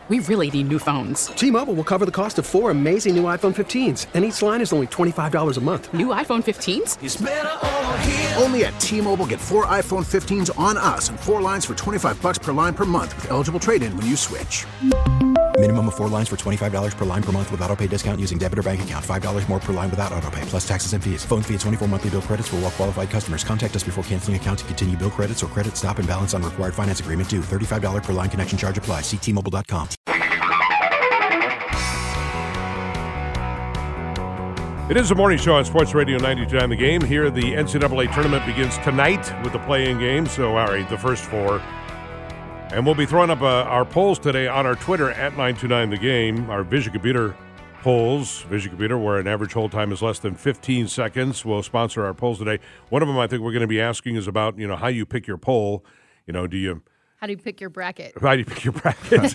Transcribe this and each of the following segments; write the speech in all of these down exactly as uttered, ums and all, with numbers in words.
We really need new phones. T-Mobile will cover the cost of four amazing new iPhone fifteens, and each line is only twenty-five dollars a month. New iPhone fifteens? It's better over here. Only at T-Mobile, get four iPhone fifteens on us and four lines for twenty-five dollars per line per month with eligible trade-in when you switch. Minimum of four lines for twenty-five dollars per line per month with autopay discount using debit or bank account. five dollars more per line without autopay, plus taxes and fees. Phone fee at twenty-four monthly bill credits for well-qualified customers. Contact us before canceling account to continue bill credits or credit stop and balance on required finance agreement due. thirty-five dollars per line connection charge applies. See T Mobile dot com. It is the morning show on Sports Radio ninety-two point nine The Game. Here, the N C double A tournament begins tonight with the play-in game. So, all right, the first four. And we'll be throwing up uh, our polls today on our Twitter at nine two nine The Game. Our Vision Computer polls. Vision Computer, where an average hold time is less than fifteen seconds, will sponsor our polls today. One of them I think we're going to be asking is about, you know, how you pick your poll. You know, do you... How do you pick your bracket? How do you pick your bracket?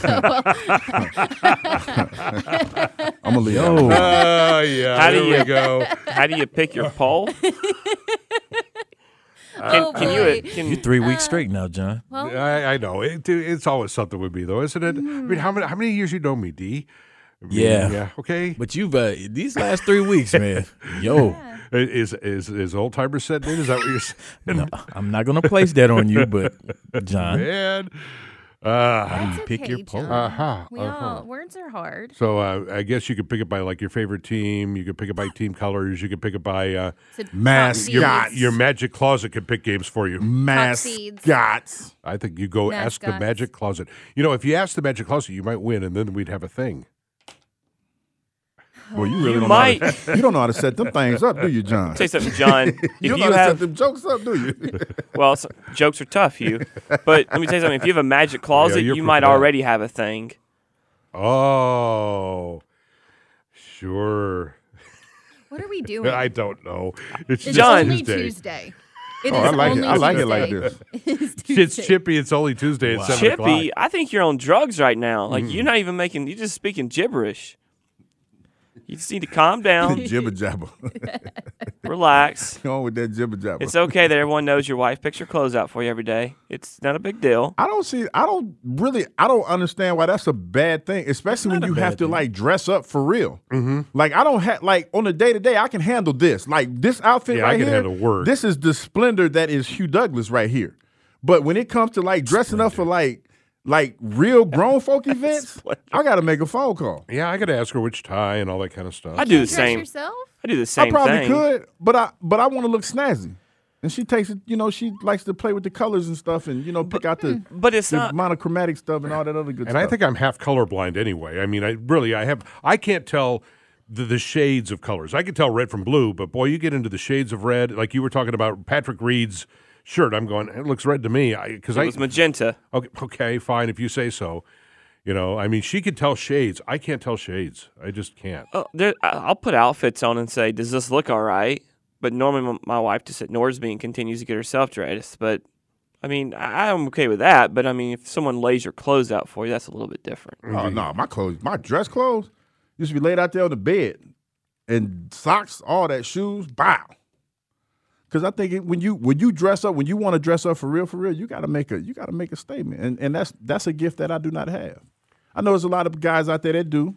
I'm a Leo. Oh, uh, yeah, how there do you, we go. How do you pick your poll? Uh, can, oh, can boy. you? Can, You three weeks straight now, John. Well, I, I know. It, it's always something with me, though, isn't it? Mm. I mean, how many how many years you know me, D? I mean, Yeah. Yeah. Okay. But you've uh, these last three weeks, man. Yo. yeah. Is is is old timer setting in? Is that what you're saying? No, I'm not going to place that on you, but John, Man. Uh, how do you That's pick okay, your poll? John. uh-huh, We uh-huh. all, words are hard. So uh, I guess you could pick it by like your favorite team. You could pick it by team colors. You could pick it by uh, So Mascots. top your seeds. your Magic Closet could pick games for you. seeds. Mascots. I think you go ask the Mascots. Magic Closet. You know, if you ask the Magic Closet, you might win, and then we'd have a thing. Well, you really You don't might. know how to, you don't know how to set them things up, do you, John? say something, John. If you you, don't know how to set have, them jokes up, do you? well, so, jokes are tough, you. But let me tell you something. If you have a magic closet, you're you might prepared. already have a thing. Oh, sure. What are we doing? I don't know. It's It's just John. only Tuesday. Tuesday. It Oh, is I like it. only I like it like Tuesday. this. It is It's Tuesday. Chippy. It's only Tuesday Wow. at seven o'clock. Chippy, I think you're on drugs right now. Like, you're not even making, you're just speaking gibberish. You just need to calm down, Jibber jabber. relax. Go on with that jibber jabber. It's okay that everyone knows your wife picks your clothes out for you every day. It's not a big deal. I don't see. I don't really. I don't understand why that's a bad thing, especially when not a you bad have to thing. like dress up for real. Mm-hmm. Like I don't have like on the day to day. I can handle this. Like this outfit Yeah, I right can here. handle work. This is the splendor that is Hugh Douglas right here. But when it comes to like dressing up for like like real grown folk events, I got to make a phone call. Yeah, I got to ask her which tie and all that kind of stuff. I do the Dress same. yourself? I do the same I probably thing. could, but I but I want to look snazzy. And she takes it. You know, she likes to play with the colors and stuff, and you know, pick out the But it's the not. monochromatic stuff and all that other good And stuff. I think I'm half colorblind anyway. I mean, I really, I have, I can't tell the, the shades of colors. I can tell red from blue, but boy, you get into the shades of red, like you were talking about Patrick Reed's shirt. I'm going, it looks red to me. Because It I, was magenta. okay, okay, fine, if you say so. You know, I mean, she could tell shades. I can't tell shades. I just can't. Oh, there, I- I'll put outfits on and say, "Does this look all right?" But normally, my, my wife just ignores me and continues to get herself dressed. But I mean, I, I'm okay with that. But I mean, if someone lays your clothes out for you, that's a little bit different. Oh no, my clothes, my dress clothes used to be laid out there on the bed, and socks, all that, shoes, bow. Because I think it, when you when you dress up, when you want to dress up for real, for real, you got to make a you got to make a statement, and and that's that's a gift that I do not have. I know there's a lot of guys out there that do,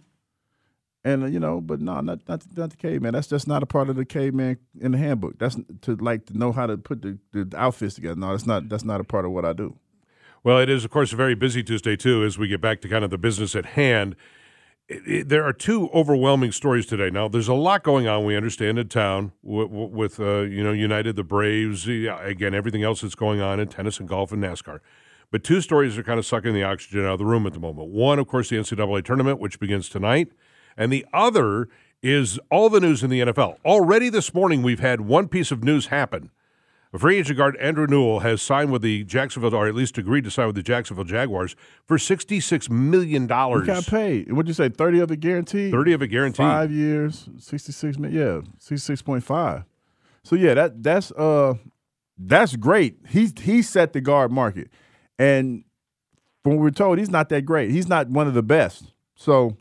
and uh, you know, but no, not not not the caveman. That's just not a part of the caveman in the handbook. That's to like to know how to put the, the outfits together. No, that's not that's not a part of what I do. Well, it is, of course, a very busy Tuesday, too, as we get back to kind of the business at hand. It, it, there are two overwhelming stories today. Now, there's a lot going on, we understand, in town with, with uh, you know, United, the Braves, yeah, again, everything else that's going on in tennis and golf and NASCAR. But two stories are kind of sucking the oxygen out of the room at the moment. One, of course, the N C double A tournament, which begins tonight. And the other is all the news in the N F L. Already this morning, we've had one piece of news happen. A free agent guard, Andrew Newell, has signed with the Jacksonville, or at least agreed to sign with the Jacksonville Jaguars for sixty-six million dollars. You got paid. What'd you say? Thirty of it guaranteed. thirty of it guaranteed. Five years, sixty-six million. Yeah, sixty-six point five. So yeah, that that's uh that's great. He's he set the guard market, and from what we're told, he's not that great. He's not one of the best. So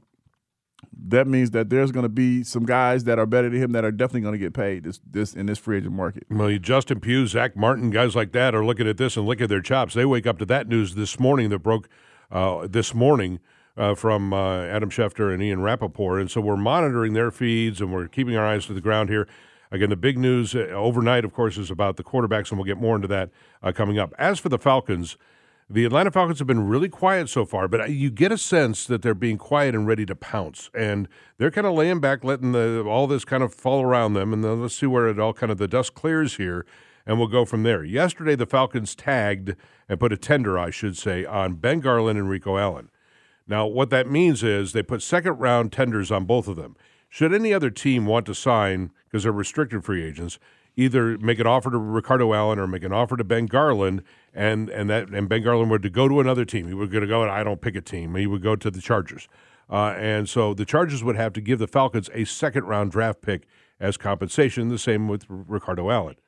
that means that there's going to be some guys that are better than him that are definitely going to get paid this this in this free agent market. Well, you- Justin Pugh, Zach Martin, guys like that are looking at this and licking their chops. They wake up to that news this morning that broke uh, this morning uh, from uh, Adam Schefter and Ian Rappaport. And so we're monitoring their feeds and we're keeping our eyes to the ground here. Again, the big news uh, overnight, of course, is about the quarterbacks, and we'll get more into that uh, coming up. As for the Falcons, the Atlanta Falcons have been really quiet so far, but you get a sense that they're being quiet and ready to pounce. And they're kind of laying back, letting the, all this kind of fall around them, and then let's see where it all kind of the dust clears here, and we'll go from there. Yesterday, the Falcons tagged and put a tender, I should say, on Ben Garland and Rico Allen. Now, what that means is they put second-round tenders on both of them. Should any other team want to sign, because they're restricted free agents, either make an offer to Ricardo Allen or make an offer to Ben Garland, and and that and Ben Garland were to go to another team. He was going to go, and I don't pick a team. He would go to the Chargers. Uh, and so the Chargers would have to give the Falcons a second-round draft pick as compensation, the same with Ricardo Allen.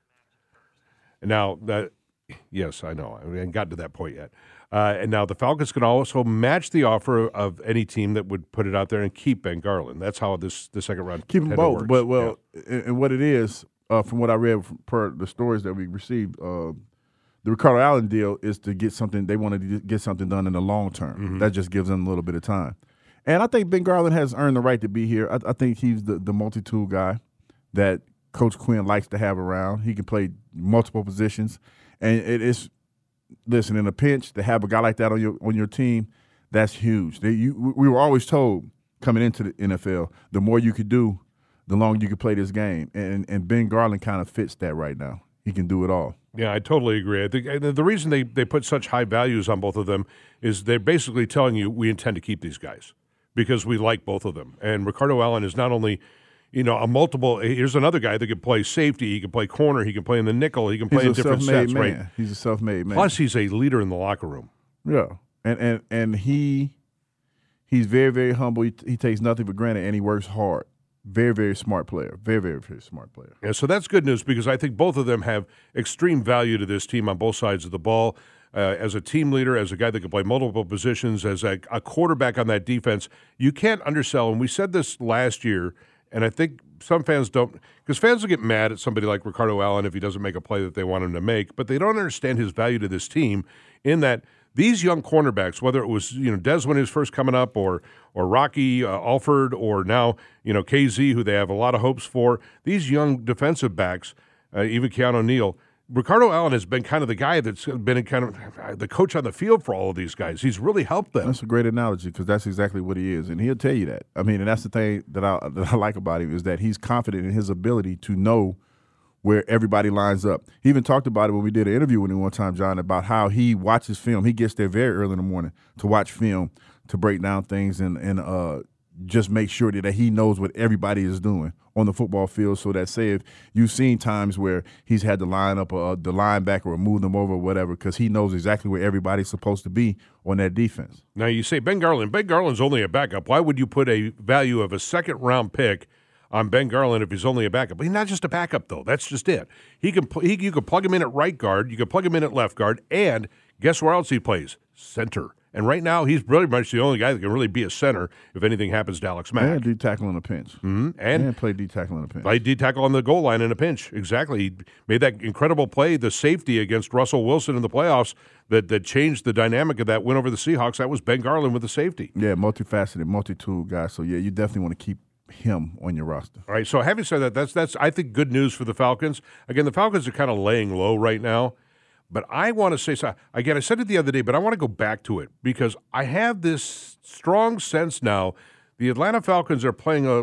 Now, that, yes, I know. I haven't gotten to that point yet. Uh, and now the Falcons can also match the offer of any team that would put it out there and keep Ben Garland. That's how this the second round keep them both. Works. But well, yeah. and, and what it is, uh, from what I read from, per the stories that we received, uh, the Ricardo Allen deal is to get something. They want to get something done in the long term. Mm-hmm. That just gives them a little bit of time. And I think Ben Garland has earned the right to be here. I, I think he's the, the multi-tool guy that Coach Quinn likes to have around. He can play multiple positions, and it is. Listen, in a pinch, to have a guy like that on your on your team, that's huge. They, you, we were always told coming into the N F L, the more you could do, the longer you could play this game. And and Ben Garland kind of fits that right now. He can do it all. Yeah, I totally agree. I think the reason they, they put such high values on both of them is they're basically telling you we intend to keep these guys because we like both of them. And Ricardo Allen is not only – you know, a multiple. Here's another guy that can play safety. He can play corner. He can play in the nickel. He can play he's in different sets. Man. Right? He's a self-made man. Plus, he's a leader in the locker room. Yeah, and and and he he's very very humble. He, he takes nothing for granted, and he works hard. Very very smart player. Very very very smart player. Yeah, so that's good news because I think both of them have extreme value to this team on both sides of the ball. Uh, as a team leader, as a guy that can play multiple positions, as a, a quarterback on that defense, you can't undersell. And we said this last year. And I think some fans don't – because fans will get mad at somebody like Ricardo Allen if he doesn't make a play that they want him to make, but they don't understand his value to this team in that these young cornerbacks, whether it was, you know, Des when he was first coming up or or Rocky uh, Alford or now, you know, K Z, who they have a lot of hopes for, these young defensive backs, uh, even Keanu Neal, Ricardo Allen has been kind of the guy that's been kind of the coach on the field for all of these guys. He's really helped them. That's a great analogy because that's exactly what he is, and he'll tell you that. I mean, and that's the thing that I that I like about him is that he's confident in his ability to know where everybody lines up. He even talked about it when we did an interview with him one time, John, about how he watches film. He gets there very early in the morning to watch film, to break down things and and uh, just make sure that he knows what everybody is doing on the football field, so that say if you've seen times where he's had to line up uh, the linebacker or move them over or whatever because he knows exactly where everybody's supposed to be on that defense. Now you say Ben Garland. Ben Garland's only a backup. Why would you put a value of a second-round pick on Ben Garland if he's only a backup? But he's not just a backup, though. That's just it. He can he, You can plug him in at right guard. You can plug him in at left guard. And guess where else he plays? Center. And right now, he's pretty much the only guy that can really be a center if anything happens to Alex Mack. And D-tackle in a pinch. Mm-hmm. And, and play D-tackle in a pinch. Play D-tackle on the goal line in a pinch. Exactly. He made that incredible play, the safety against Russell Wilson in the playoffs that, that changed the dynamic of that win over the Seahawks. That was Ben Garland with the safety. Yeah, multifaceted, multi-tool guy. So, yeah, you definitely want to keep him on your roster. All right, so having said that, that's, that's I think, good news for the Falcons. Again, the Falcons are kind of laying low right now. But I want to say, so again, I said it the other day, but I want to go back to it because I have this strong sense now the Atlanta Falcons are playing a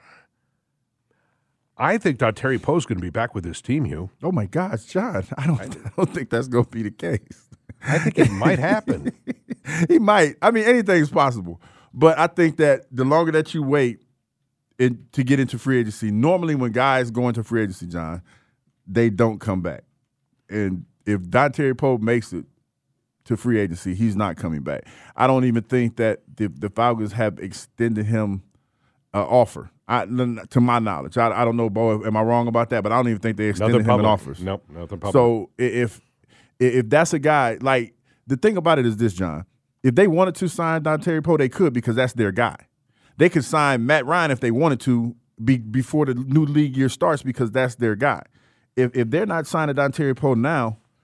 – I think that Terry Poe's going to be back with this team, Hugh. Oh, my gosh, John. I don't, I don't think that's going to be the case. I think it might happen. He might. I mean, anything's possible. But I think that the longer that you wait in, to get into free agency, normally when guys go into free agency, John, they don't come back. And if Dontari Poe makes it to free agency, he's not coming back. I don't even think that the, the Falcons have extended him an offer. I, to my knowledge, I, I don't know, Bo. Am I wrong about that? But I don't even think they extended him an offers. Nope, nothing public. So if if that's a guy, like the thing about it is this, John. If they wanted to sign Dontari Poe, they could because that's their guy. They could sign Matt Ryan if they wanted to be, before the new league year starts because that's their guy. If if they're not signing Dontari Poe now,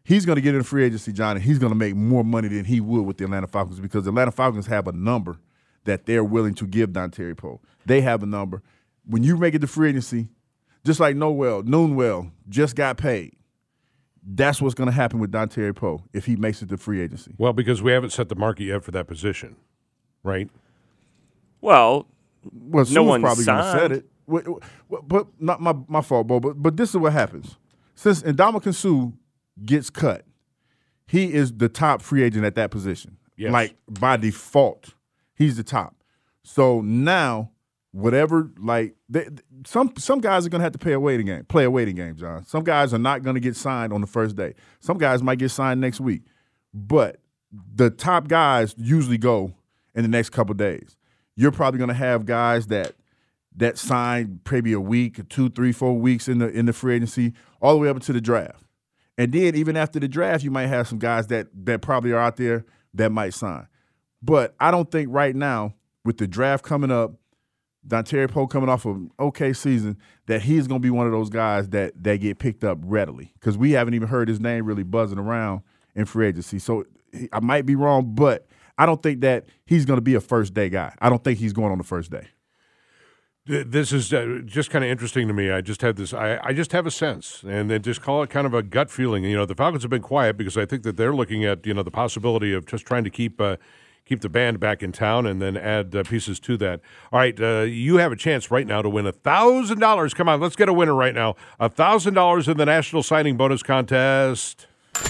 he's going to get in free agency, John, and he's going to make more money than he would with the Atlanta Falcons because the Atlanta Falcons have a number that they're willing to give Dontari Poe. They have a number. When you make it to free agency, just like Noel, Noonwell just got paid. That's what's going to happen with Dontari Poe if he makes it to free agency. Well, because we haven't set the market yet for that position, right? Well, well no one's probably going to signed. set it. But, but not my, my fault, Bo, but, but this is what happens. Since Ndamukong Suh gets cut, he is the top free agent at that position. Yes. Like, by default, he's the top. So now, whatever, like, they, some some guys are going to have to pay a waiting game, play a waiting game, John. Some guys are not going to get signed on the first day. Some guys might get signed next week. But the top guys usually go in the next couple days. You're probably going to have guys that that sign maybe a week, two, three, four weeks in the in the free agency, all the way up into the draft. And then even after the draft, you might have some guys that that probably are out there that might sign. But I don't think right now, with the draft coming up, Dontari Poe coming off of an okay season, that he's going to be one of those guys that that get picked up readily because we haven't even heard his name really buzzing around in free agency. So he, I might be wrong, but I don't think that he's going to be a first-day guy. I don't think he's going on the first day. This is uh, just kind of interesting to me. I just had this. I, I just have a sense, and then just call it kind of a gut feeling. You know, the Falcons have been quiet because I think that they're looking at you know the possibility of just trying to keep uh, keep the band back in town and then add uh, pieces to that. All right, uh, you have a chance right now to win a thousand dollars. Come on, let's get a winner right now. A thousand dollars in the National Signing Bonus Contest.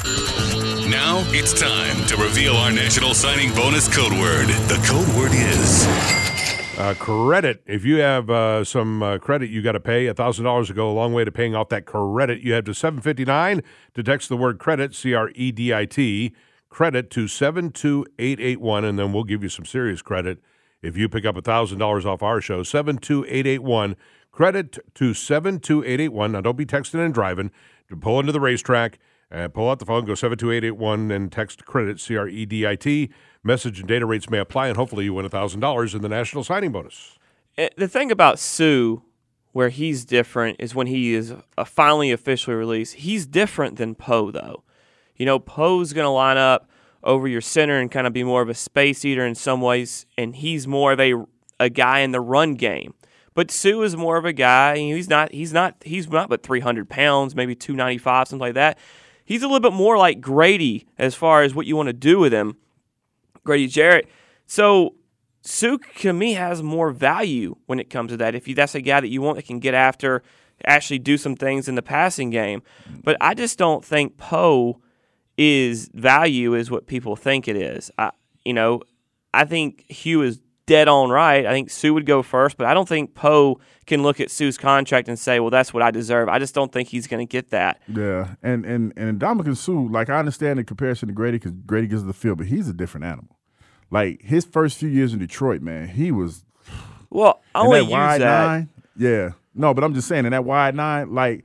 Now it's time to reveal our National Signing Bonus code word. The code word is Uh, credit. If you have uh, some uh, credit you got to pay, one thousand dollars to go a long way to paying off that credit. You have to seven fifty-nine to text the word credit, C R E D I T, credit to seven two eight eight one, and then we'll give you some serious credit if you pick up one thousand dollars off our show. seven two eight eight one, credit to seven two eight eight one. Now, don't be texting and driving. Pull into the racetrack, uh, pull out the phone, go seven two eight eight one, and text credit, C R E D I T. Message and data rates may apply, and hopefully you win one thousand dollars in the National Signing Bonus. The thing about Suh, where he's different, is when he is uh, finally officially released. He's different than Poe, though. You know, Poe's going to line up over your center and kind of be more of a space eater in some ways, and he's more of a a guy in the run game. But Suh is more of a guy. You know, he's not. He's not. He's not but three hundred pounds, maybe two ninety-five, something like that. He's a little bit more like Grady as far as what you want to do with him. Grady Jarrett. So Suh, to me, has more value when it comes to that. If you, that's a guy that you want that can get after, actually do some things in the passing game. But I just don't think Poe is value is what people think it is. I, you know, I think Hugh is dead on right. I think Suh would go first, but I don't think Poe can look at Suh's contract and say, well, that's what I deserve. I just don't think he's going to get that. Yeah, and and and Ndamukong Suh, like I understand the comparison to Grady because Grady gives the field, but he's a different animal. Like his first few years in Detroit, man, he was. Well, I only use wide that. Nine, yeah, no, but I'm just saying in that wide nine, like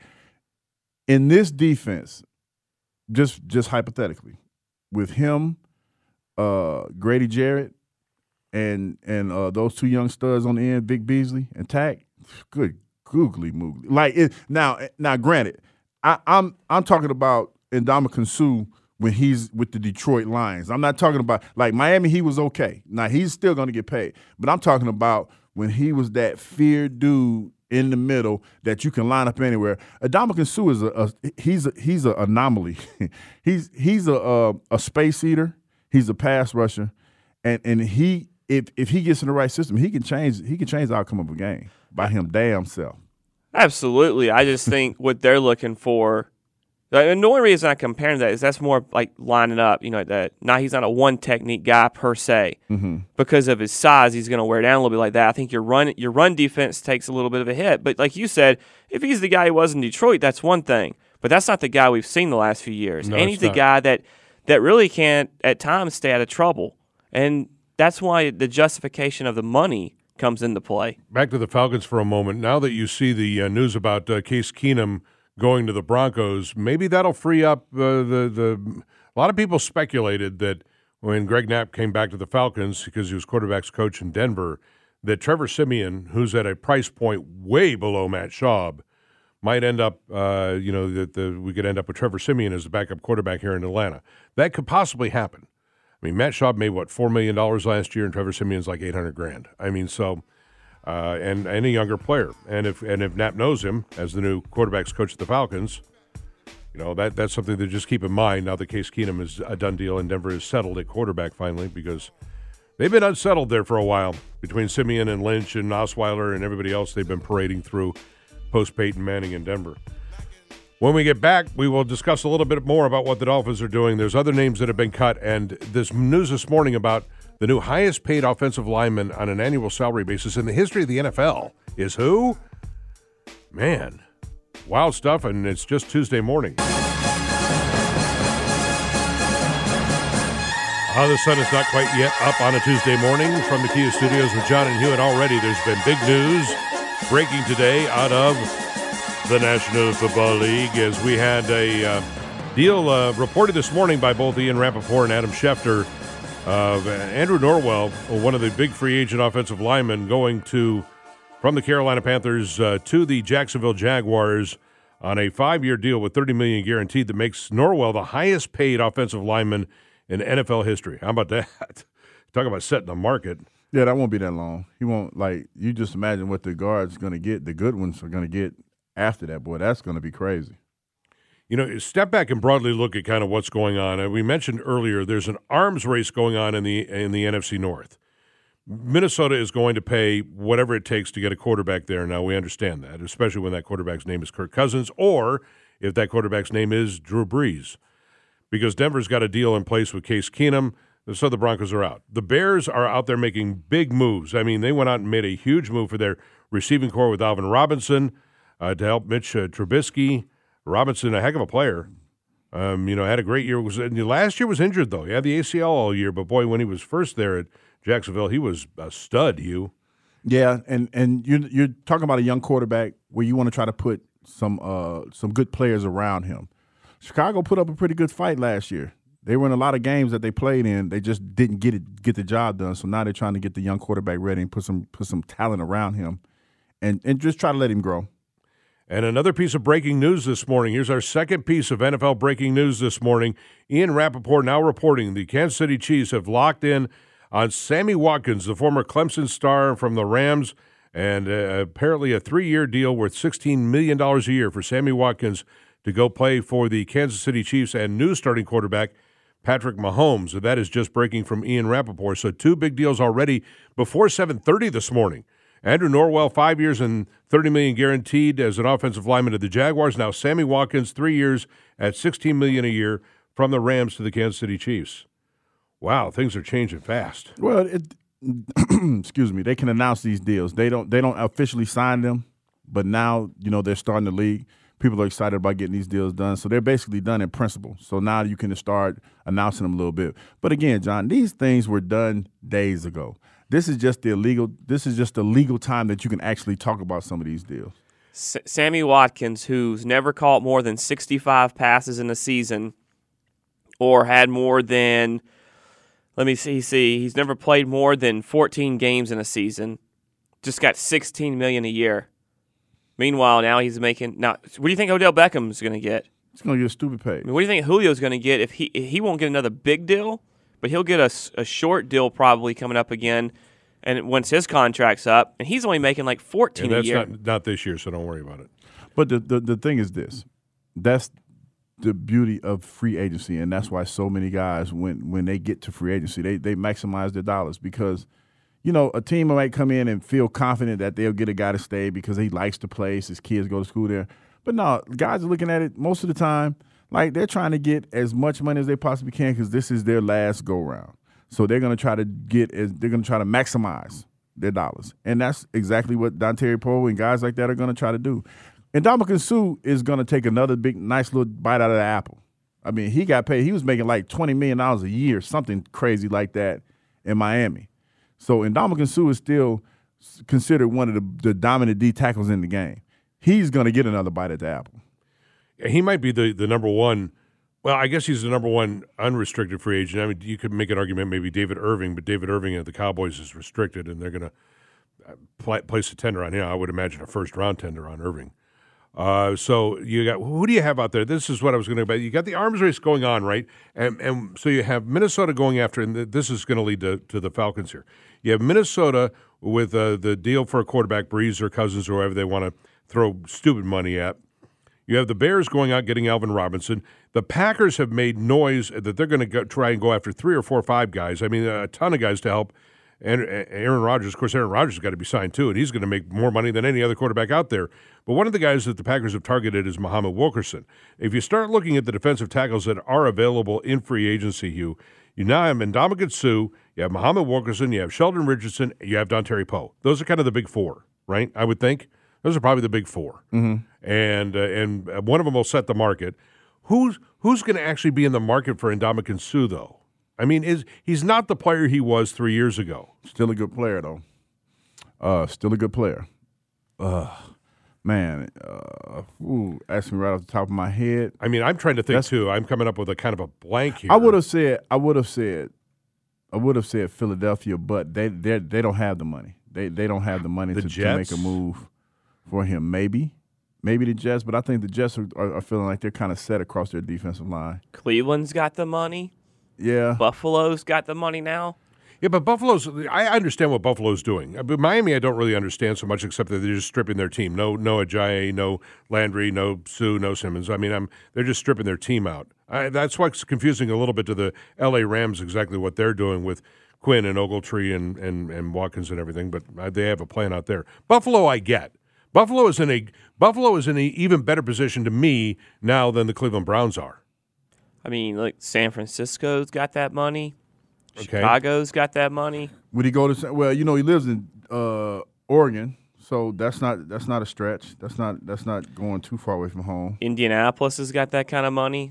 in this defense, just just hypothetically, with him, uh, Grady Jarrett, and and uh, those two young studs on the end, Vic Beasley and Tack, good googly moogly. Like it, now, now, granted, I, I'm I'm talking about Ndamukong Suh when he's with the Detroit Lions. I'm not talking about like Miami. He was okay. Now he's still going to get paid, but I'm talking about when he was that feared dude in the middle that you can line up anywhere. Ndamukong Suh is a, a he's a, he's an anomaly. he's he's a, a a space eater. He's a pass rusher, and and he if if he gets in the right system, he can change he can change the outcome of a game by him damn self. Absolutely. I just think what they're looking for. And the only reason I compare that is that's more like lining up, you know, that now he's not a one technique guy per se. Mm-hmm. Because of his size, he's going to wear down a little bit like that. I think your run your run defense takes a little bit of a hit. But like you said, if he's the guy he was in Detroit, that's one thing. But that's not the guy we've seen the last few years. No, and he's the not. guy that, that really can't, at times, stay out of trouble. And that's why the justification of the money comes into play. Back to the Falcons for a moment. Now that you see the uh, news about uh, Case Keenum going to the Broncos, maybe that'll free up uh, the the. A lot of people speculated that when Greg Knapp came back to the Falcons because he was quarterbacks coach in Denver, that Trevor Siemian, who's at a price point way below Matt Schaub, might end up, uh, you know, that the, we could end up with Trevor Siemian as the backup quarterback here in Atlanta. That could possibly happen. I mean, Matt Schaub made, what, four million dollars last year, and Trevor Siemian's like eight hundred grand. I mean, so, uh, and, and a younger player. And if and if Knapp knows him as the new quarterbacks coach at the Falcons, you know, that that's something to just keep in mind now that Case Keenum is a done deal and Denver is settled at quarterback finally, because they've been unsettled there for a while between Siemian and Lynch and Osweiler and everybody else they've been parading through post-Peyton Manning in Denver. When we get back, we will discuss a little bit more about what the Dolphins are doing. There's other names that have been cut, and this news this morning about the new highest-paid offensive lineman on an annual salary basis in the history of the N F L is who? Man, wild stuff, and it's just Tuesday morning. Uh, the sun is not quite yet up on a Tuesday morning from the Kia Studios with John and Hewitt. Already there's been big news breaking today out of the National Football League as we had a uh, deal uh, reported this morning by both Ian Rappaport and Adam Schefter of uh, Andrew Norwell, one of the big free agent offensive linemen, going to from the Carolina Panthers uh, to the Jacksonville Jaguars on a five-year deal with thirty million dollars guaranteed that makes Norwell the highest-paid offensive lineman in N F L history. How about that? Talk about setting the market. Yeah, that won't be that long. He won't, like, you just imagine what the guard's going to get, the good ones are going to get after that. Boy, that's going to be crazy. You know, step back and broadly look at kind of what's going on. And we mentioned earlier there's an arms race going on in the in the N F C North. Minnesota is going to pay whatever it takes to get a quarterback there. Now, we understand that, especially when that quarterback's name is Kirk Cousins or if that quarterback's name is Drew Brees, because Denver's got a deal in place with Case Keenum, so the Broncos are out. The Bears are out there making big moves. I mean, they went out and made a huge move for their receiving core with Alvin Robinson uh, to help Mitch uh, Trubisky. Robinson, a heck of a player. Um, you know, had a great year. Was last year was injured, though. He had the A C L all year, but, boy, when he was first there at Jacksonville, he was a stud, Hugh. Yeah, and, and you're, you're talking about a young quarterback where you want to try to put some uh, some good players around him. Chicago put up a pretty good fight last year. They were in a lot of games that they played in. They just didn't get it, get the job done. So now they're trying to get the young quarterback ready and put some put some talent around him, and and just try to let him grow. And another piece of breaking news this morning. Here's our second piece of N F L breaking news this morning. Ian Rappaport now reporting the Kansas City Chiefs have locked in on Sammy Watkins, the former Clemson star from the Rams, and uh, apparently a three-year deal worth sixteen million dollars a year for Sammy Watkins to go play for the Kansas City Chiefs and new starting quarterback Patrick Mahomes. So that is just breaking from Ian Rappaport. So two big deals already before seven thirty this morning. Andrew Norwell, five years and thirty million dollars guaranteed as an offensive lineman to the Jaguars. Now Sammy Watkins, three years at sixteen million dollars a year from the Rams to the Kansas City Chiefs. Wow, things are changing fast. Well, it, excuse me, they can announce these deals. They don't they don't officially sign them, but now, you know, they're starting the league. People are excited about getting these deals done. So they're basically done in principle. So now you can start announcing them a little bit. But again, John, these things were done days ago. This is just the illegal. This is just the legal time that you can actually talk about some of these deals. S- Sammy Watkins, who's never caught more than sixty-five passes in a season, or had more than, let me see, see, he's never played more than fourteen games in a season. Just got sixteen million dollars a year. Meanwhile, now he's making. Now, what do you think Odell Beckham's going to get? He's going to get stupid paid. I mean, what do you think Julio's going to get if he he won't get another big deal? But he'll get a, a short deal probably coming up again, and once his contract's up, and he's only making like fourteen yeah, that's a year. Not, not this year, so don't worry about it. But the, the the thing is this: that's the beauty of free agency, and that's why so many guys, when when they get to free agency, they they maximize their dollars because, you know, a team might come in and feel confident that they'll get a guy to stay because he likes the place, his kids go to school there. But no, guys are looking at it most of the time. Like, they're trying to get as much money as they possibly can because this is their last go-round. So they're going to try to get – they're going to try to maximize their dollars. And that's exactly what Dontari Poe and guys like that are going to try to do. And Ndamukong Suh is going to take another big, nice little bite out of the apple. I mean, he got paid – he was making like twenty million dollars a year, something crazy like that in Miami. So Ndamukong Suh is still considered one of the, the dominant D tackles in the game. He's going to get another bite at the apple. He might be the, the number one. Well, I guess he's the number one unrestricted free agent. I mean, you could make an argument maybe David Irving, but David Irving at the Cowboys is restricted, and they're going to pl- place a tender on him. I would imagine a first-round tender on Irving. Uh, so you got who do you have out there? This is what I was going to about. You got the arms race going on, right? And and so you have Minnesota going after, and this is going to lead to, to the Falcons here. You have Minnesota with uh, the deal for a quarterback, Breeze or Cousins or whoever they want to throw stupid money at. You have the Bears going out getting Alvin Robinson. The Packers have made noise that they're going to try and go after three or four or five guys. I mean, a ton of guys to help. And Aaron Rodgers, of course, Aaron Rodgers has got to be signed too, and he's going to make more money than any other quarterback out there. But one of the guys that the Packers have targeted is Muhammad Wilkerson. If you start looking at the defensive tackles that are available in free agency, Hugh, you now have Ndamukong Suh, you have Muhammad Wilkerson, you have Sheldon Richardson, you have Dontari Poe. Those are kind of the big four, right? I would think those are probably the big four, mm-hmm. and uh, and one of them will set the market. Who's who's going to actually be in the market for Ndamukong Suh though? I mean, is he's not the player he was three years ago. Still a good player, though. Uh, still a good player. Uh, man, uh, ooh, ask me right off the top of my head. I mean, I'm trying to think, That's, too. I'm coming up with a kind of a blank here. I would have said, I would have said, I would have said Philadelphia, but they they they don't have the money. They they don't have the money the to, to make a move for him. Maybe. Maybe the Jets, but I think the Jets are, are, are feeling like they're kind of set across their defensive line. Cleveland's got the money. Yeah. Buffalo's got the money now. Yeah, but Buffalo's – I understand what Buffalo's doing. But Miami I don't really understand so much except that they're just stripping their team. No no Ajayi, no Landry, no Sue, no Simmons. I mean, I'm, they're just stripping their team out. I, that's what's confusing a little bit to the L A Rams exactly what they're doing with Quinn and Ogletree and, and, and Watkins and everything, but they have a plan out there. Buffalo I get. Buffalo is in a Buffalo is in an even better position to me now than the Cleveland Browns are. I mean, look, San Francisco's got that money. Okay. Chicago's got that money. Would he go to? Well, you know, he lives in uh, Oregon, so that's not that's not a stretch. That's not that's not going too far away from home. Indianapolis has got that kind of money.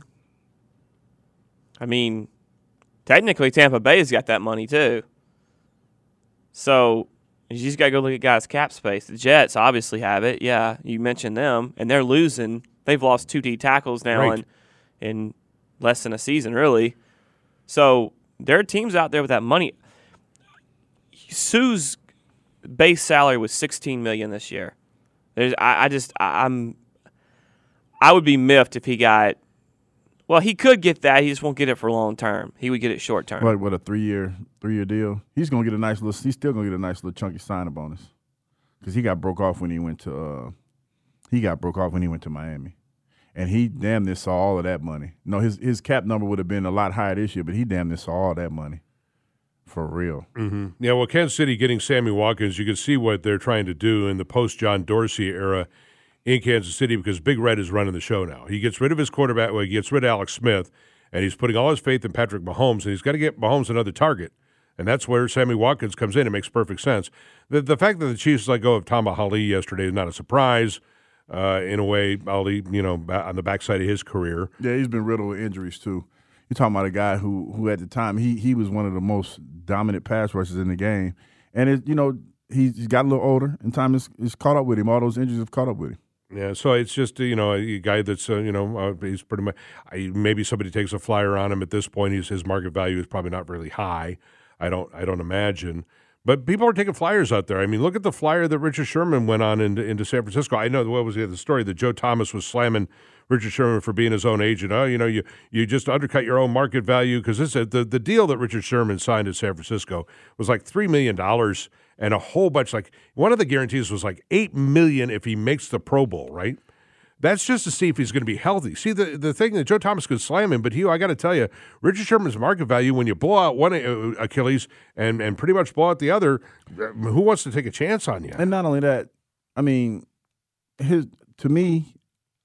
I mean, technically, Tampa Bay's got that money too. So you just got to go look at guys' cap space. The Jets obviously have it. Yeah, you mentioned them, and they're losing. They've lost two D tackles now right. in in less than a season, really. So there are teams out there with that money. Sue's base salary was sixteen million dollars this year. There's, I, I just, I, I'm, I would be miffed if he got. Well, he could get that. He just won't get it for long term. He would get it short term. What? What a three year, three year deal. He's gonna get a nice little. He's still gonna get a nice little chunky signing bonus because he got broke off when he went to. Uh, he got broke off when he went to Miami. And he damn near saw all of that money. No, his his cap number would have been a lot higher this year, but he damn near saw all that money. For real. Mm-hmm. Yeah, well, Kansas City getting Sammy Watkins, you can see what they're trying to do in the post-John Dorsey era in Kansas City because Big Red is running the show now. He gets rid of his quarterback, well, he gets rid of Alex Smith, and he's putting all his faith in Patrick Mahomes, and he's got to get Mahomes another target. And that's where Sammy Watkins comes in. It makes perfect sense. The, the fact that the Chiefs let go of Tamba Hali yesterday is not a surprise. Uh, in a way, Ali, you know, on the backside of his career. Yeah, he's been riddled with injuries too. You're talking about a guy who, who at the time he he was one of the most dominant pass rushers in the game, and it, you know he's, he's got a little older, and time is, is caught up with him. All those injuries have caught up with him. Yeah, so it's just you know a guy that's uh, you know uh, he's pretty much I, maybe somebody takes a flyer on him at this point. He's, his market value is probably not really high. I don't I don't imagine. But people are taking flyers out there. I mean, look at the flyer that Richard Sherman went on into, into San Francisco. I know, what was the other story? That Joe Thomas was slamming Richard Sherman for being his own agent. Oh, you know, you you just undercut your own market value because this the, the deal that Richard Sherman signed in San Francisco was like three million dollars and a whole bunch. Like one of the guarantees was like eight million dollars if he makes the Pro Bowl, right? That's just to see if he's going to be healthy. See, the, the thing that Joe Thomas could slam him, but Hugh, I got to tell you, Richard Sherman's market value, when you blow out one Achilles and, and pretty much blow out the other, who wants to take a chance on you? And not only that, I mean, his to me,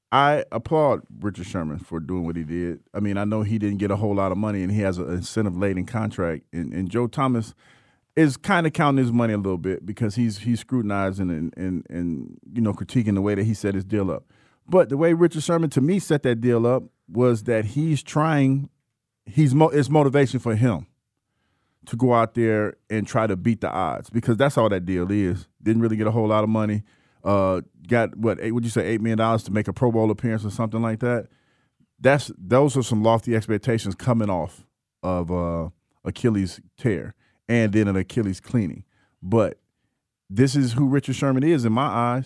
I applaud Richard Sherman for doing what he did. I mean, I know he didn't get a whole lot of money, and he has an incentive-laden contract. And, and Joe Thomas is kind of counting his money a little bit because he's he's scrutinizing and, and, and you know critiquing the way that he set his deal up. But the way Richard Sherman, to me, set that deal up was that he's trying, he's mo- it's motivation for him to go out there and try to beat the odds because that's all that deal is. Didn't really get a whole lot of money. Uh, got, what, eight, would you say eight million dollars to make a Pro Bowl appearance or something like that? That's Those are some lofty expectations coming off of uh, Achilles tear and then an Achilles cleaning. But this is who Richard Sherman is in my eyes.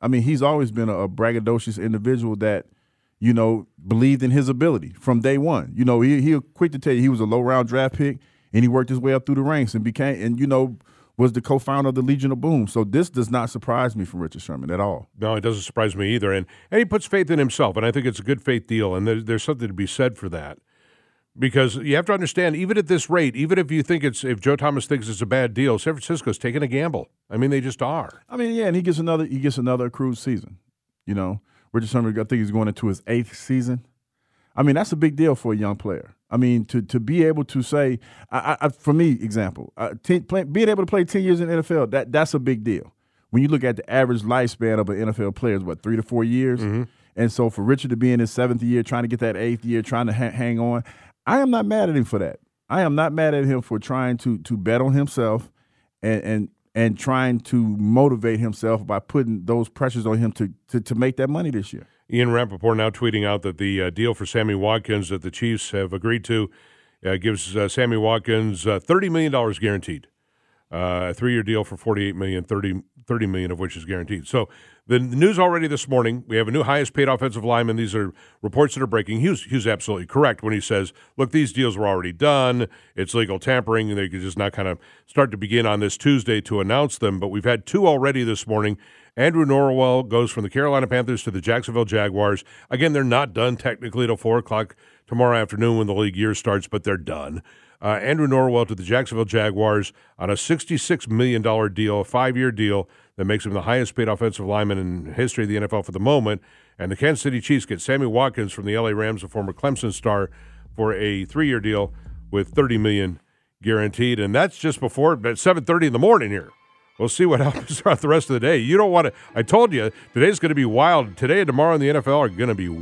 I mean, he's always been a, a braggadocious individual that, you know, believed in his ability from day one. You know, he he quick to tell you he was a low round draft pick, and he worked his way up through the ranks and became, and you know, was the co-founder of the Legion of Boom. So this does not surprise me from Richard Sherman at all. No, it doesn't surprise me either. And and he puts faith in himself, and I think it's a good faith deal, and there's, there's something to be said for that. Because you have to understand, even at this rate, even if you think it's, if Joe Thomas thinks it's a bad deal, San Francisco's taking a gamble. I mean, they just are. I mean, yeah, and he gets another he gets another accrued season. You know, Richard Sherman, I think he's going into his eighth season. I mean, that's a big deal for a young player. I mean, to to be able to say, I, I, for me, example, uh, ten, play, being able to play ten years in the N F L, that that's a big deal. When you look at the average lifespan of an N F L player is, what, three to four years? Mm-hmm. And so for Richard to be in his seventh year, trying to get that eighth year, trying to ha- hang on, I am not mad at him for that. I am not mad at him for trying to to bet on himself and and and trying to motivate himself by putting those pressures on him to to, to make that money this year. Ian Rappaport now tweeting out that the uh, deal for Sammy Watkins that the Chiefs have agreed to uh, gives uh, Sammy Watkins uh, thirty million dollars guaranteed. Uh, a three-year deal for forty-eight million dollars, thirty, thirty million dollars of which is guaranteed. So the news already this morning, we have a new highest-paid offensive lineman. These are reports that are breaking. Hugh's, Hugh's absolutely correct when he says, look, these deals were already done. It's legal tampering, and they could just not kind of start to begin on this Tuesday to announce them. But we've had two already this morning. Andrew Norwell goes from the Carolina Panthers to the Jacksonville Jaguars. Again, they're not done technically till four o'clock tomorrow afternoon when the league year starts, but they're done. Uh, Andrew Norwell to the Jacksonville Jaguars on a sixty-six million dollars deal, a five-year deal that makes him the highest-paid offensive lineman in history of the N F L for the moment. And the Kansas City Chiefs get Sammy Watkins from the L A Rams, a former Clemson star, for a three-year deal with thirty million dollars guaranteed. And that's just before at seven thirty in the morning here. We'll see what happens throughout the rest of the day. You don't want to – I told you, today's going to be wild. Today and tomorrow in the N F L are going to be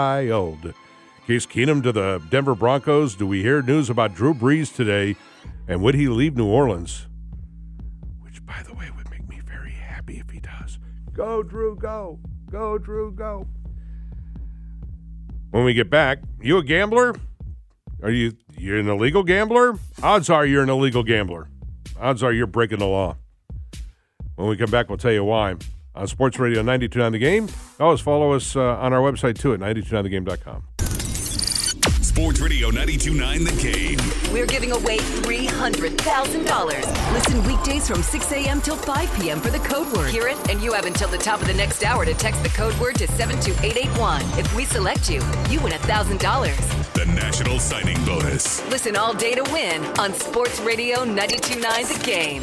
wild. Case Keenum to the Denver Broncos. Do we hear news about Drew Brees today? And would he leave New Orleans? Which, by the way, would make me very happy if he does. Go, Drew, go. Go, Drew, go. When we get back, you a gambler? Are you you're an illegal gambler? Odds are you're an illegal gambler. Odds are you're breaking the law. When we come back, we'll tell you why. On Sports Radio ninety-two point nine The Game. Always follow us uh, on our website, too, at ninety-two nine the game dot com. Sports Radio ninety-two point nine The Game. We're giving away three hundred thousand dollars. Listen weekdays from six a.m. till five p.m. for the code word. Hear it, and you have until the top of the next hour to text the code word to seven two eight eight one. If we select you, you win one thousand dollars. The National Signing Bonus. Listen all day to win on Sports Radio ninety-two point nine The Game.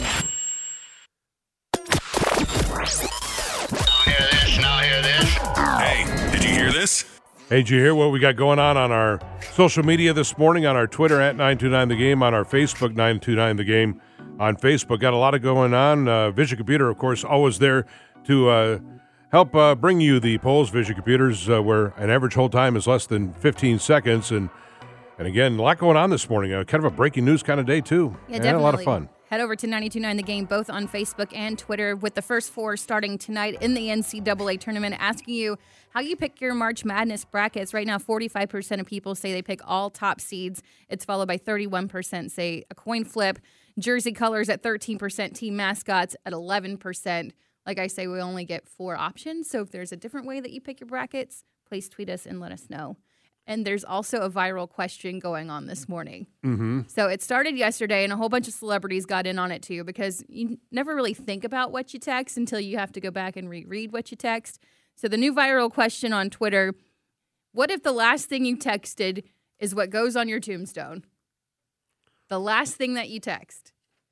Now hear this, now hear this. Hey, did you hear this? Hey, did you hear what we got going on on our social media this morning, on our Twitter at nine two nine The Game, on our Facebook, nine two nine The Game on Facebook? Got a lot of going on. Uh, Vision Computer, of course, always there to uh, help uh, bring you the polls. Vision Computers, uh, where an average hold time is less than fifteen seconds. And, and again, a lot going on this morning. Uh, kind of a breaking news kind of day, too. Yeah, and definitely. A lot of fun. Head over to ninety-two point nine The Game, both on Facebook and Twitter, with the first four starting tonight in the N C double A tournament, asking you how you pick your March Madness brackets. Right now, forty-five percent of people say they pick all top seeds. It's followed by thirty-one percent say a coin flip. Jersey colors at thirteen percent, team mascots at eleven percent. Like I say, we only get four options. So if there's a different way that you pick your brackets, please tweet us and let us know. And there's also a viral question going on this morning. Mm-hmm. So it started yesterday, and a whole bunch of celebrities got in on it too, because you never really think about what you text until you have to go back and reread what you text. So the new viral question on Twitter: what if the last thing you texted is what goes on your tombstone? The last thing that you text.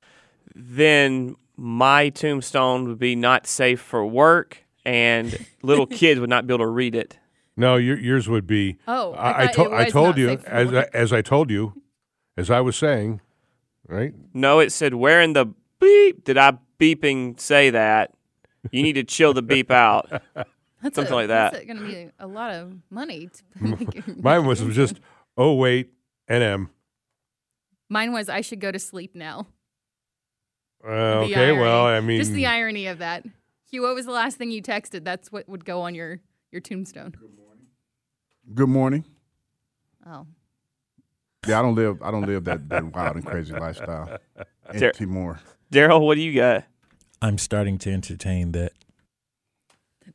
Then my tombstone would be not safe for work, and little kids would not be able to read it. No, your, yours would be. Oh, I, I, I, thought to, it was I told not you, safe for as I, work. as I told you, as I was saying, right? No, it said, where in the beep did I beeping say that? You need to chill the beep out. That's Something a, like that. That's going to be a lot of money. To make your, Mine was just, oh, wait, N M. Mine was, I should go to sleep now. Uh, The okay, irony. well, I mean. Just the irony of that. Hugh, what was the last thing you texted? That's what would go on your, your tombstone. Good morning. Oh. Yeah, I don't live. I don't live that, that wild and crazy lifestyle. Dar- Empty more. Daryl, what do you got? I'm starting to entertain that.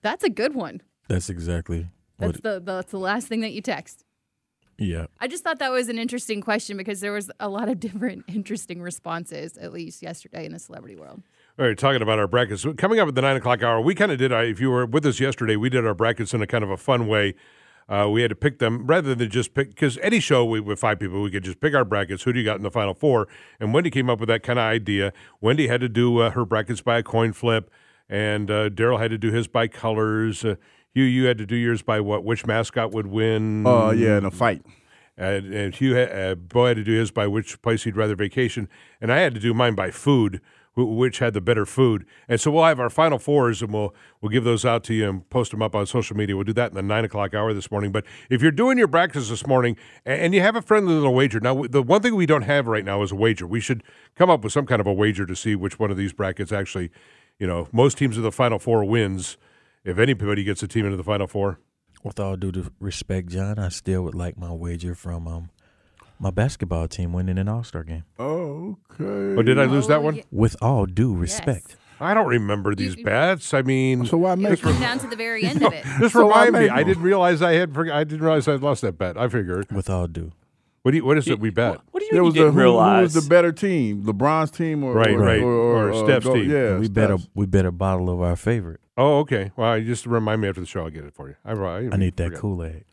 That's a good one. That's exactly That's what. the, the that's the last thing that you text. Yeah. I just thought that was an interesting question because there was a lot of different interesting responses, at least yesterday in the celebrity world. All right, talking about our brackets. Coming up at the nine o'clock hour, we kind of did, uh, if you were with us yesterday, we did our brackets in a kind of a fun way. Uh, we had to pick them rather than just pick, because any show we, with five people, we could just pick our brackets. Who do you got in the final four? And Wendy came up with that kind of idea. Wendy had to do uh, her brackets by a coin flip, and uh, Daryl had to do his by colors. Uh, Hugh, you had to do yours by what? Which mascot would win? Oh, uh, yeah, in a fight. And, and Hugh, had, uh, Bo had to do his by which place he'd rather vacation, and I had to do mine by food, which had the better food. And so we'll have our final fours, and we'll we'll give those out to you and post them up on social media. We'll do that in the nine o'clock hour this morning. But if you're doing your brackets this morning and you have a friendly little wager, now the one thing we don't have right now is a wager. We should come up with some kind of a wager to see which one of these brackets actually, you know, most teams of the final four wins if anybody gets a team into the final four. With all due respect, John, I still would like my wager from um, my basketball team winning an All-Star game. Oh, okay. Oh, did I lose that one? With all due respect. Yes. I don't remember these bets. I mean, so why make It came down to the very end of it. Just So remind I me. make I them. didn't realize I had. I didn't realize I had lost that bet. I figured. With all due. What do you, What is it we bet? What do you There mean was you the, didn't who, who realize? was the better team, LeBron's team or Right, or, right. or, or, Or uh, Steph's go- team. Yeah, we bet a Steph's. we bet a bottle of our favorite. Oh, okay. Well, you just remind me after the show. I'll get it for you. I, I, I need that forget. Kool-Aid.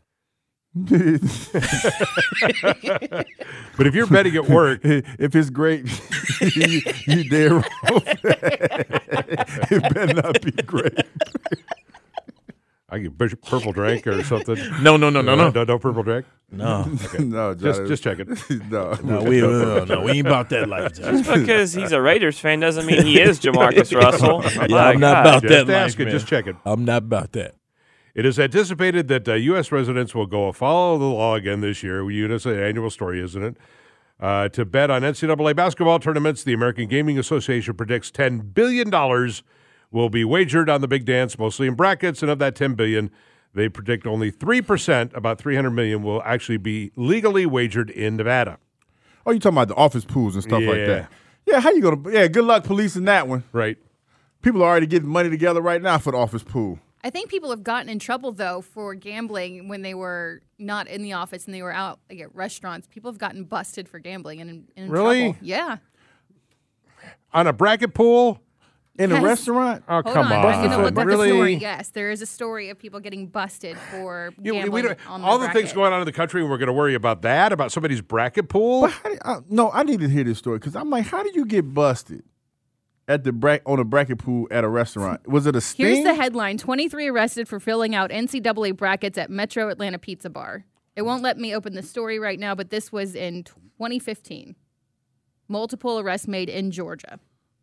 But if you're betting at work, if it's great, you, you dead wrong. It better not be great. I get bur- purple drink or something. No, no, no, no, no. no, no purple drink. No. No, Just, Johnny. just checking. no, No, we, no, no, we ain't about that life, John. Just because he's a Raiders fan doesn't mean he is Jamarcus Russell. Yeah, My I'm not God. about Just that life, asking, man. just checking. I'm not about that. It is anticipated that uh, U S residents will go follow the law again this year. You know, it's an annual story, isn't it? Uh, to bet on N C double A basketball tournaments, the American Gaming Association predicts ten billion dollars will be wagered on the big dance, mostly in brackets. And of that ten billion dollars, they predict only three percent, about three hundred million dollars, will actually be legally wagered in Nevada. Oh, you talking about the office pools and stuff like Yeah. that? Yeah, how you gonna? Yeah, good luck policing that one. Right. People are already getting money together right now for the office pool. I think people have gotten in trouble, though, for gambling when they were not in the office and they were out like, at restaurants. People have gotten busted for gambling and in, in Really? trouble. Yeah. On a bracket pool? In Yes. a restaurant? Oh, Hold come on. on. I'm going to look up the story. Really? Yes, there is a story of people getting busted for You- we gambling don't- on all the the things bracket. going on in the country, and we're going to worry about that, about somebody's bracket pool? But how do, uh, no, I need to hear this story because I'm like, how do you get busted at the bra- on a bracket pool at a restaurant? Was it a sting? Here's the headline: twenty-three arrested for filling out N C double A brackets at Metro Atlanta Pizza Bar. It won't let me open the story right now, but this was in twenty fifteen. Multiple arrests made in Georgia.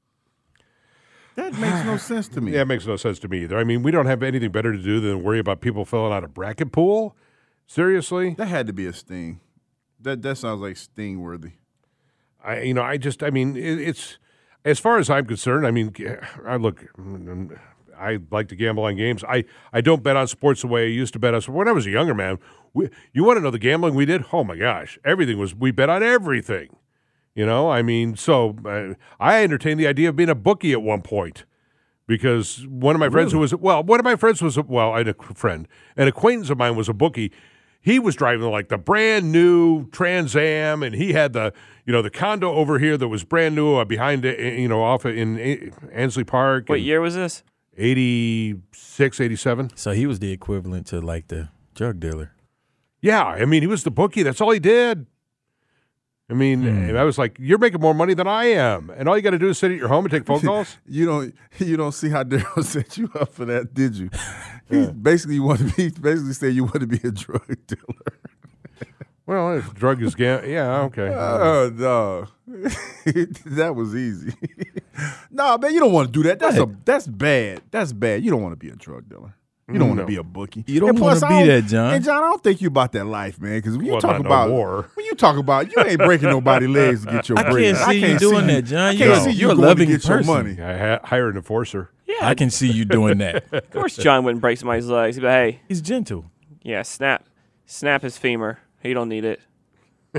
That makes no sense to me. Yeah, it makes no sense to me either. I mean, we don't have anything better to do than worry about people filling out a bracket pool? Seriously? That had to be a sting. That that sounds like sting worthy. I, you know, I just, I mean, it, it's, as far as I'm concerned, I mean, I look, I like to gamble on games. I, I don't bet on sports the way I used to bet on sports. When I was a younger man, we, you want to know the gambling we did? Oh, my gosh. Everything was, we bet on everything. You know, I mean, so uh, I entertained the idea of being a bookie at one point because one of my friends who was, well, one of my friends was, well, I had a friend, an acquaintance of mine was a bookie. He was driving like the brand new Trans Am, and he had the, you know, the condo over here that was brand new uh, behind it, you know, off in Ansley Park. What year was this? eighty-six, eighty-seven. So he was the equivalent to like the drug dealer. Yeah, I mean, he was the bookie. That's all he did. I mean, Hmm. I was like, you're making more money than I am. And all you got to do is sit at your home and take phone calls? You don't you don't see how Daryl set you up for that, did you? He basically want to be basically said you want to be a drug dealer. Well, if drug is gam, yeah, okay. Oh no, that was easy. No, man, you don't want to do that. That's a that's bad. That's bad. You don't want to be a drug dealer. You don't want to No. be a bookie. You don't And plus, wanna I be don't- that, John. And John, I don't think you about that life, man. Because when you Well, talk not no about more. when you talk about you ain't breaking nobody's legs to get your I bread. can't see you doing that, John. I You're- can't see you you're a going loving to get person. your money. I ha- hire an enforcer. Yeah. I can see you doing that. Of course, John wouldn't break somebody's legs. He'd be like, hey, He's gentle. yeah, snap, snap his femur. He don't need it.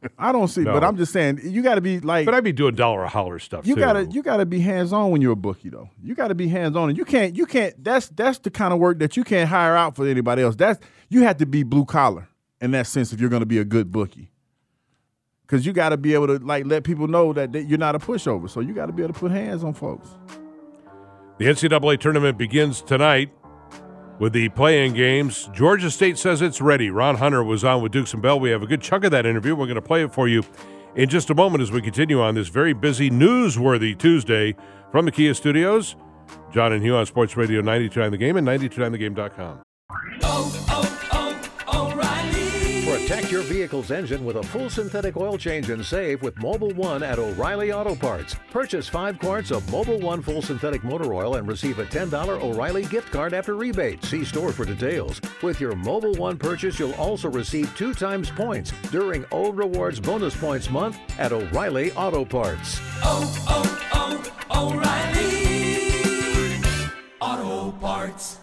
I don't see, No. but I'm just saying you got to be like. But I'd be doing dollar a holler stuff You too. gotta you gotta be hands on when you're a bookie though. You gotta be hands on, and you can't you can't. That's that's the kind of work that you can't hire out for anybody else. That's you have to be blue collar in that sense if you're going to be a good bookie. Because you got to be able to like let people know that, that you're not a pushover. So you got to be able to put hands on folks. The N C double A tournament begins tonight with the play-in games. Georgia State says it's ready. Ron Hunter was on with Dukes and Bell. We have a good chunk of that interview. We're going to play it for you in just a moment as we continue on this very busy, newsworthy Tuesday from the Kia Studios. John and Hugh on Sports Radio ninety-two point nine The Game and ninety-two point nine the game dot com. Oh, oh, oh, O'Reilly. Protect your vehicle's engine with a full synthetic oil change and save with Mobile One at O'Reilly Auto Parts. Purchase five quarts of Mobile One full synthetic motor oil and receive a ten dollars O'Reilly gift card after rebate. See store for details. With your Mobile One purchase, you'll also receive two times points during O Rewards Bonus Points Month at O'Reilly Auto Parts. Oh, oh, oh, O'Reilly Auto Parts.